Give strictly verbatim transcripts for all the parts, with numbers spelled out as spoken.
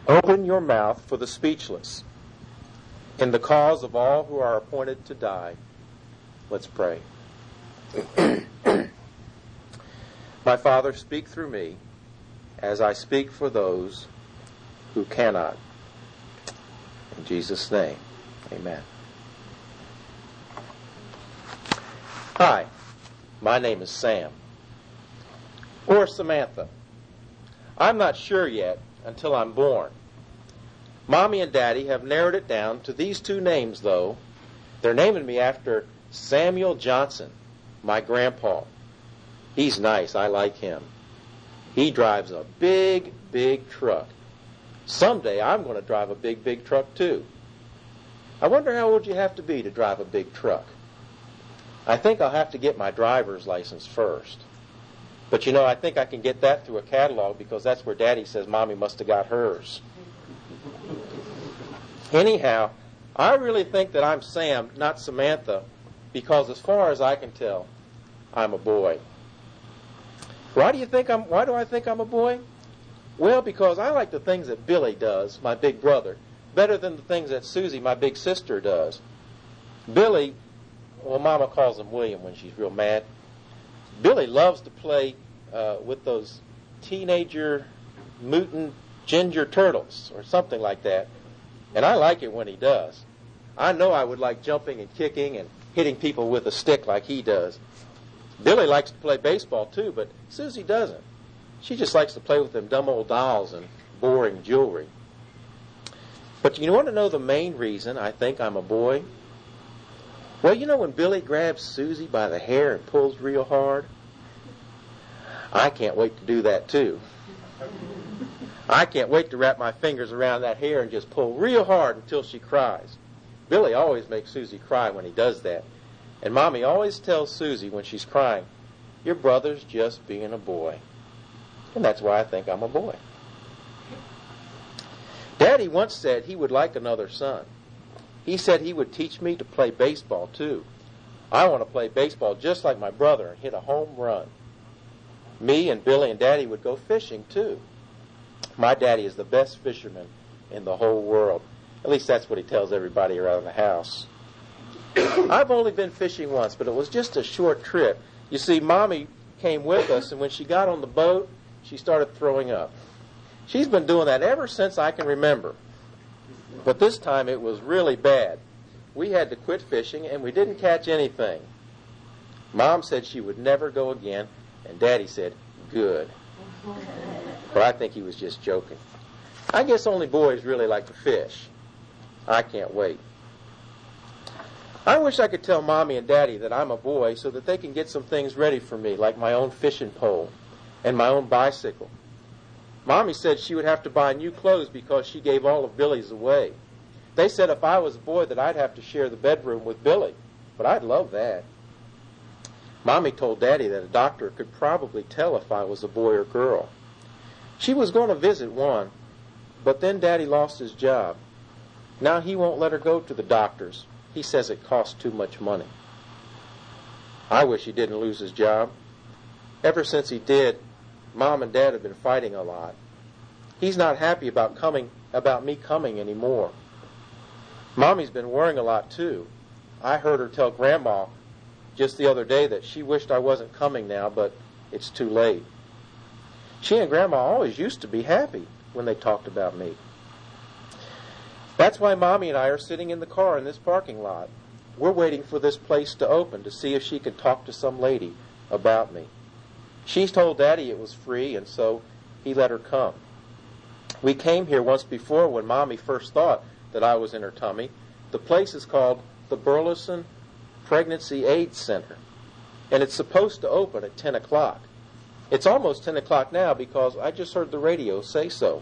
Open your mouth for the speechless, in the cause of all who are appointed to die. Let's pray. My Father, speak through me as I speak for those who cannot. In Jesus' name, amen. Hi, my name is Sam, or Samantha. I'm not sure yet until I'm born. Mommy and Daddy have narrowed it down to these two names, though. They're naming me after Samuel Johnson, my grandpa. He's nice. I like him. He drives a big, big truck. Someday I'm going to drive a big, big truck, too. I wonder how old you have to be to drive a big truck. I think I'll have to get my driver's license first. But, you know, I think I can get that through a catalog because that's where Daddy says Mommy must have got hers. Anyhow, I really think that I'm Sam, not Samantha, because as far as I can tell, I'm a boy. Why do you think I'm, why do I think I'm a boy? Well, because I like the things that Billy does, my big brother, better than the things that Susie, my big sister, does. Billy, well, Mama calls him William when she's real mad. Billy loves to play uh, with those teenager mutant ginger turtles or something like that, and I like it when he does. I know I would like jumping and kicking and hitting people with a stick like he does. Billy likes to play baseball too, but Susie doesn't. She just likes to play with them dumb old dolls and boring jewelry. But you want to know the main reason I think I'm a boy? Well, you know when Billy grabs Susie by the hair and pulls real hard? I can't wait to do that too. I can't wait to wrap my fingers around that hair and just pull real hard until she cries. Billy always makes Susie cry when he does that. And Mommy always tells Susie when she's crying, your brother's just being a boy. And that's why I think I'm a boy. Daddy once said he would like another son. He said he would teach me to play baseball too. I want to play baseball just like my brother and hit a home run. Me and Billy and Daddy would go fishing too. My daddy is the best fisherman in the whole world. At least that's what he tells everybody around the house. I've only been fishing once, but it was just a short trip. You see, Mommy came with us, and when she got on the boat, she started throwing up. She's been doing that ever since I can remember. But this time it was really bad. We had to quit fishing, and we didn't catch anything. Mom said she would never go again, and Daddy said, good. But I think he was just joking. I guess only boys really like to fish. I can't wait. I wish I could tell Mommy and Daddy that I'm a boy so that they can get some things ready for me, like my own fishing pole and my own bicycle. Mommy said she would have to buy new clothes because she gave all of Billy's away. They said if I was a boy that I'd have to share the bedroom with Billy, but I'd love that. Mommy told Daddy that a doctor could probably tell if I was a boy or girl. She was going to visit one, but then Daddy lost his job. Now he won't let her go to the doctors. He says it costs too much money. I wish he didn't lose his job. Ever since he did, Mom and Dad have been fighting a lot. He's not happy about coming, about me coming anymore. Mommy's been worrying a lot too. I heard her tell Grandma just the other day that she wished I wasn't coming now, but it's too late. She and Grandma always used to be happy when they talked about me. That's why Mommy and I are sitting in the car in this parking lot. We're waiting for this place to open to see if she can talk to some lady about me. She's told Daddy it was free, and so he let her come. We came here once before when Mommy first thought that I was in her tummy. The place is called the Burleson Pregnancy Aid Center, and it's supposed to open at ten o'clock. It's almost ten o'clock now because I just heard the radio say so.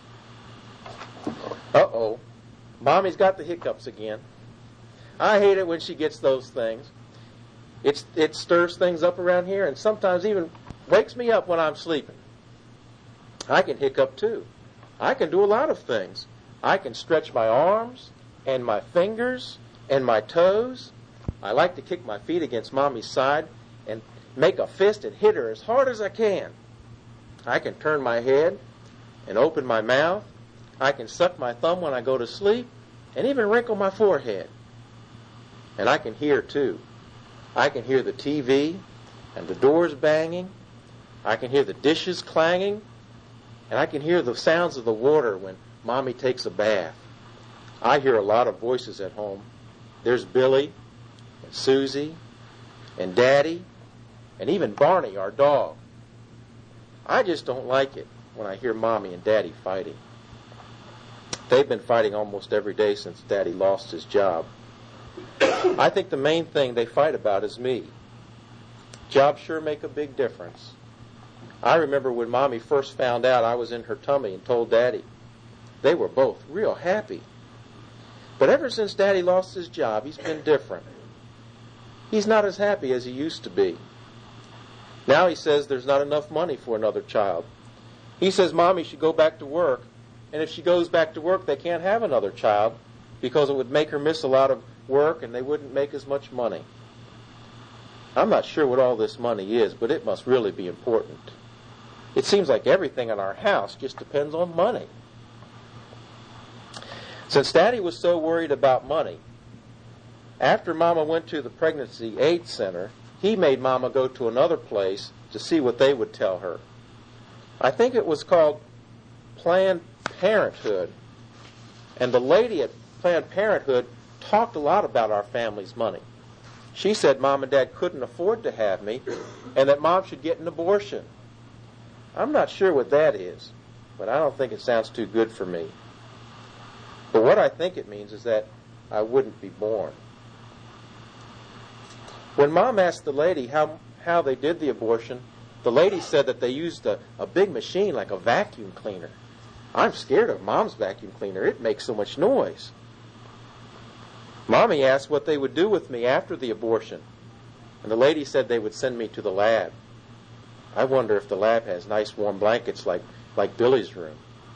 Uh-oh. Mommy's got the hiccups again. I hate it when she gets those things. It's, it stirs things up around here and sometimes even wakes me up when I'm sleeping. I can hiccup too. I can do a lot of things. I can stretch my arms and my fingers and my toes. I like to kick my feet against Mommy's side and make a fist and hit her as hard as I can. I can turn my head and open my mouth. I can suck my thumb when I go to sleep and even wrinkle my forehead. And I can hear, too. I can hear the T V and the doors banging. I can hear the dishes clanging. And I can hear the sounds of the water when Mommy takes a bath. I hear a lot of voices at home. There's Billy and Susie and Daddy and even Barney, our dog. I just don't like it when I hear Mommy and Daddy fighting. They've been fighting almost every day since Daddy lost his job. I think the main thing they fight about is me. Jobs sure make a big difference. I remember when Mommy first found out I was in her tummy and told Daddy. They were both real happy. But ever since Daddy lost his job, he's been different. He's not as happy as he used to be. Now he says there's not enough money for another child. He says Mommy should go back to work, and if she goes back to work, they can't have another child because it would make her miss a lot of work and they wouldn't make as much money. I'm not sure what all this money is, but it must really be important. It seems like everything in our house just depends on money. Since Daddy was so worried about money, after Mama went to the Pregnancy Aid Center, he made Mama go to another place to see what they would tell her. I think it was called Planned Parenthood. And the lady at Planned Parenthood talked a lot about our family's money. She said Mom and Dad couldn't afford to have me and that Mom should get an abortion. I'm not sure what that is, but I don't think it sounds too good for me. But what I think it means is that I wouldn't be born. When Mom asked the lady how, how they did the abortion, the lady said that they used a, a big machine like a vacuum cleaner. I'm scared of Mom's vacuum cleaner. It makes so much noise. Mommy asked what they would do with me after the abortion, and the lady said they would send me to the lab. I wonder if the lab has nice warm blankets like, like Billy's room.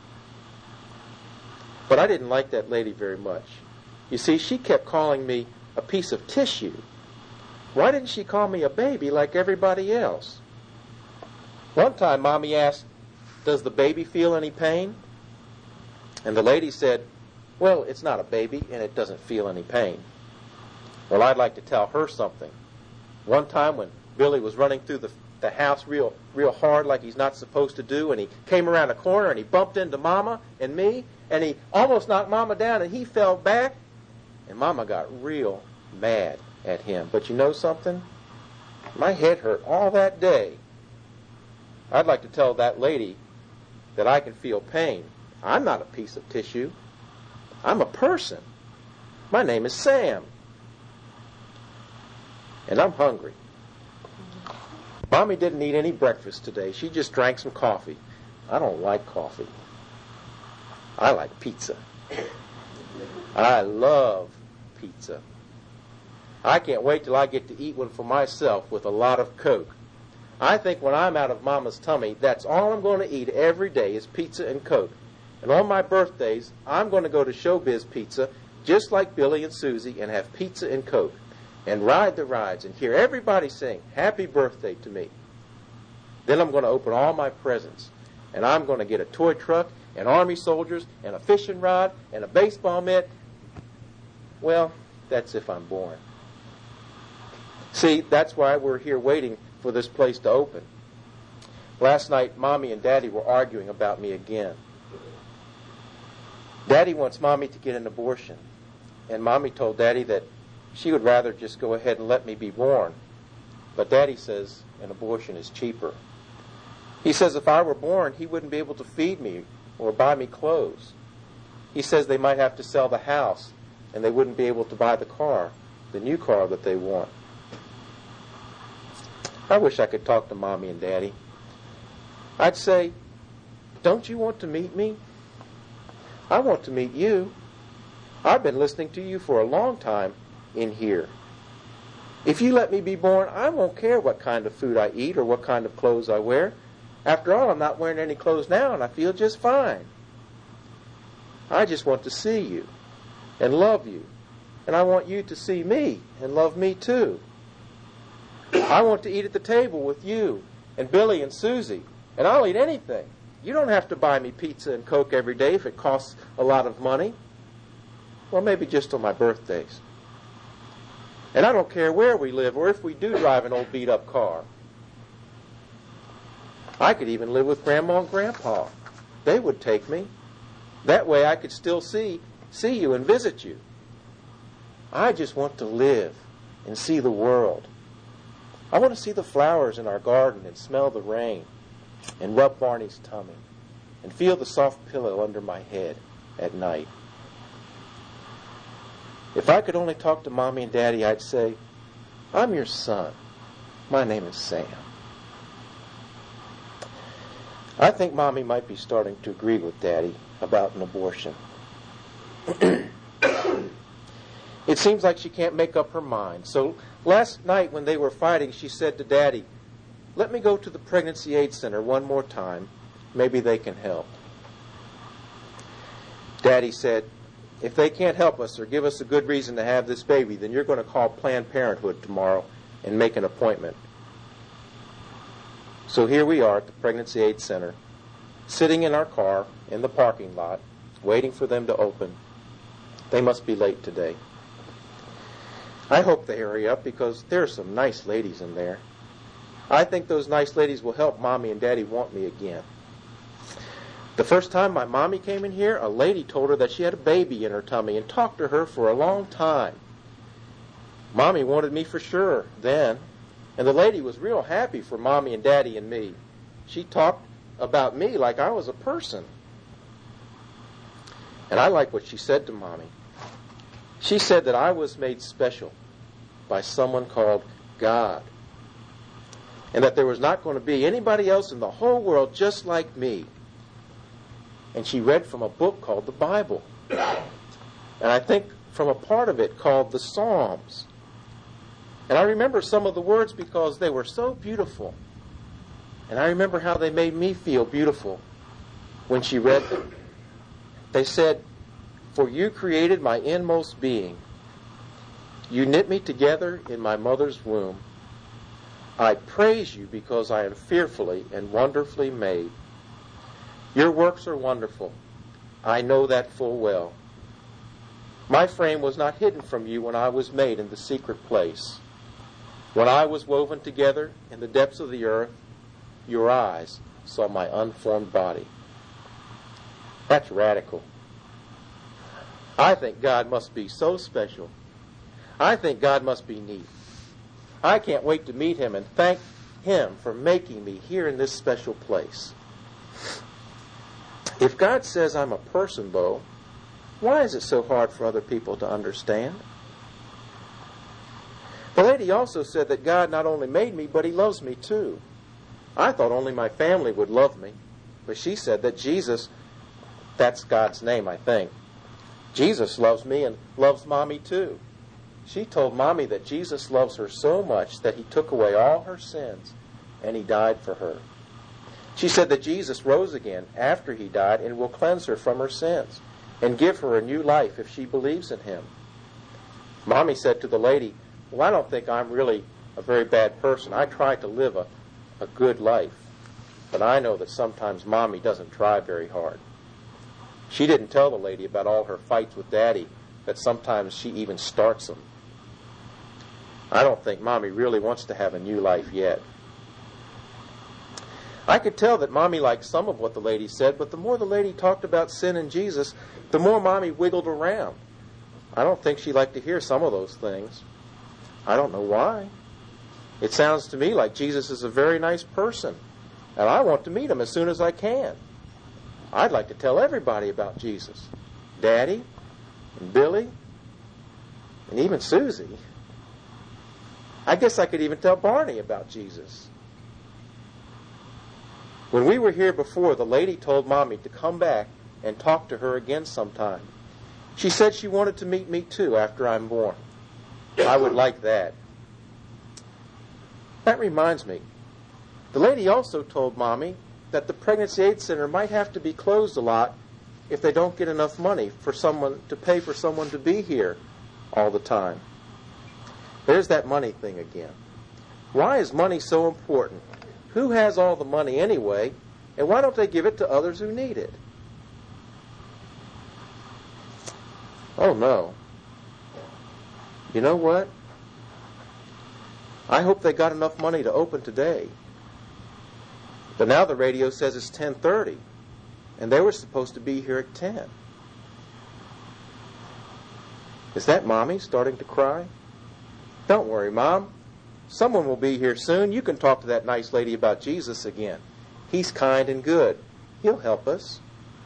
But I didn't like that lady very much. You see, she kept calling me a piece of tissue. Why didn't she call me a baby like everybody else? One time, Mommy asked, "Does the baby feel any pain?" And the lady said, "Well, it's not a baby, and it doesn't feel any pain." Well, I'd like to tell her something. One time when Billy was running through the, the house real, real hard like he's not supposed to do, and he came around a corner and he bumped into Mama and me, and he almost knocked Mama down, and he fell back, and Mama got real mad at him. But you know something? My head hurt all that day. I'd like to tell that lady that I can feel pain. I'm not a piece of tissue. I'm a person. My name is Sam. And I'm hungry. Mommy didn't eat any breakfast today. She just drank some coffee. I don't like coffee. I like pizza. I love pizza. I can't wait till I get to eat one for myself with a lot of Coke. I think when I'm out of Mama's tummy, that's all I'm going to eat every day is pizza and Coke. And on my birthdays, I'm going to go to Showbiz Pizza, just like Billy and Susie, and have pizza and Coke, and ride the rides, and hear everybody sing, "Happy Birthday" to me. Then I'm going to open all my presents, and I'm going to get a toy truck, and army soldiers, and a fishing rod, and a baseball mitt. Well, that's if I'm born. See, that's why we're here waiting for this place to open. Last night, Mommy and Daddy were arguing about me again. Daddy wants Mommy to get an abortion, and Mommy told Daddy that she would rather just go ahead and let me be born. But Daddy says an abortion is cheaper. He says if I were born, he wouldn't be able to feed me or buy me clothes. He says they might have to sell the house, and they wouldn't be able to buy the car, the new car that they want. I wish I could talk to Mommy and Daddy. I'd say, "Don't you want to meet me? I want to meet you. I've been listening to you for a long time in here. If you let me be born, I won't care what kind of food I eat or what kind of clothes I wear. After all, I'm not wearing any clothes now, and I feel just fine. I just want to see you and love you, and I want you to see me and love me too. I want to eat at the table with you and Billy and Susie, and I'll eat anything. You don't have to buy me pizza and Coke every day if it costs a lot of money. Well, maybe just on my birthdays. And I don't care where we live or if we do drive an old beat-up car. I could even live with Grandma and Grandpa. They would take me. That way I could still see, see you and visit you. I just want to live and see the world. I want to see the flowers in our garden and smell the rain and rub Barney's tummy and feel the soft pillow under my head at night. If I could only talk to Mommy and Daddy, I'd say, I'm your son. My name is Sam. I think Mommy might be starting to agree with Daddy about an abortion. It seems like she can't make up her mind. So last night when they were fighting, she said to Daddy, let me go to the Pregnancy Aid Center one more time. Maybe they can help. Daddy said, if they can't help us or give us a good reason to have this baby, then you're going to call Planned Parenthood tomorrow and make an appointment. So here we are at the Pregnancy Aid Center, sitting in our car in the parking lot, waiting for them to open. They must be late today. I hope they hurry up because there are some nice ladies in there. I think those nice ladies will help Mommy and Daddy want me again. The first time my mommy came in here, a lady told her that she had a baby in her tummy and talked to her for a long time. Mommy wanted me for sure then, and the lady was real happy for Mommy and Daddy and me. She talked about me like I was a person. And I like what she said to Mommy. She said that I was made special by someone called God, and that there was not going to be anybody else in the whole world just like me. And she read from a book called the Bible. And I think from a part of it called the Psalms. And I remember some of the words because they were so beautiful. And I remember how they made me feel beautiful when she read them. They said, for you created my inmost being. You knit me together in my mother's womb. I praise you because I am fearfully and wonderfully made. Your works are wonderful. I know that full well. My frame was not hidden from you when I was made in the secret place. When I was woven together in the depths of the earth, your eyes saw my unformed body. That's radical. I think God must be so special. I think God must be neat. I can't wait to meet him and thank him for making me here in this special place. If God says I'm a person, Bo, why is it so hard for other people to understand? The lady also said that God not only made me, but he loves me too. I thought only my family would love me, but she said that Jesus, that's God's name, I think. Jesus loves me and loves Mommy too. She told Mommy that Jesus loves her so much that he took away all her sins and he died for her. She said that Jesus rose again after he died and will cleanse her from her sins and give her a new life if she believes in him. Mommy said to the lady, well, I don't think I'm really a very bad person. I try to live a, a good life. But I know that sometimes Mommy doesn't try very hard. She didn't tell the lady about all her fights with Daddy, that sometimes she even starts them. I don't think Mommy really wants to have a new life yet. I could tell that Mommy liked some of what the lady said, but the more the lady talked about sin and Jesus, the more Mommy wiggled around. I don't think she liked to hear some of those things. I don't know why. It sounds to me like Jesus is a very nice person, and I want to meet him as soon as I can. I'd like to tell everybody about Jesus. Daddy, and Billy, and even Susie. I guess I could even tell Barney about Jesus. When we were here before, the lady told Mommy to come back and talk to her again sometime. She said she wanted to meet me too after I'm born. I would like that. That reminds me. The lady also told Mommy that the Pregnancy Aid Center might have to be closed a lot if they don't get enough money for someone to pay for someone to be here all the time. There's that money thing again. Why is money so important? Who has all the money anyway, And why don't they give it to others who need it? Oh, no. You know what? I hope they got enough money to open today. But now the radio says it's ten thirty, and they were supposed to be here at ten. Is that Mommy starting to cry? Don't worry, Mom. Someone will be here soon. You can talk to that nice lady about Jesus again. He's kind and good. He'll help us.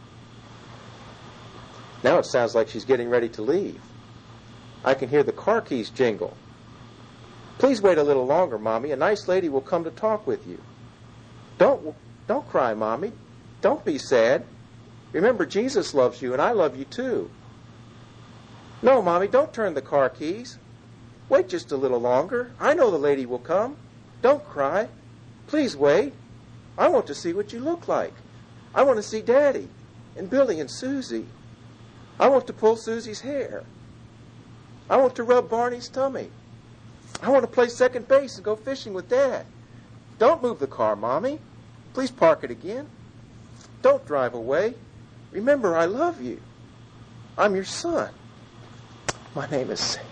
Now it sounds like she's getting ready to leave. I can hear the car keys jingle. Please wait a little longer, Mommy. A nice lady will come to talk with you. Don't, don't cry, Mommy. Don't be sad. Remember, Jesus loves you, and I love you too. No, Mommy, don't turn the car keys. Wait just a little longer. I know the lady will come. Don't cry. Please wait. I want to see what you look like. I want to see Daddy and Billy and Susie. I want to pull Susie's hair. I want to rub Barney's tummy. I want to play second base and go fishing with Dad. Don't move the car, Mommy. Please park it again. Don't drive away. Remember, I love you. I'm your son. My name is Sam.